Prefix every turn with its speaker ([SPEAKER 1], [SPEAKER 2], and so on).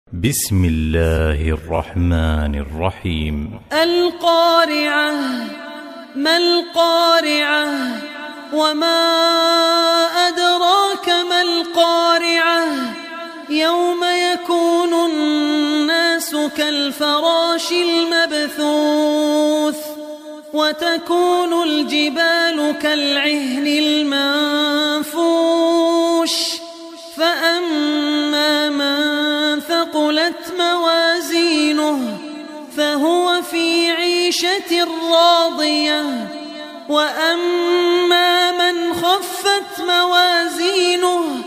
[SPEAKER 1] بسم الله الرحمن الرحيم.
[SPEAKER 2] القارعة. ما القارعة وما أدراك ما القارعة يوم يكون الناس كالفراش المبثوث وتكون الجبال كالعهن المنفوش فأما من ثقلت موازينه فهو في عيشة راضية وأما من خفت موازينه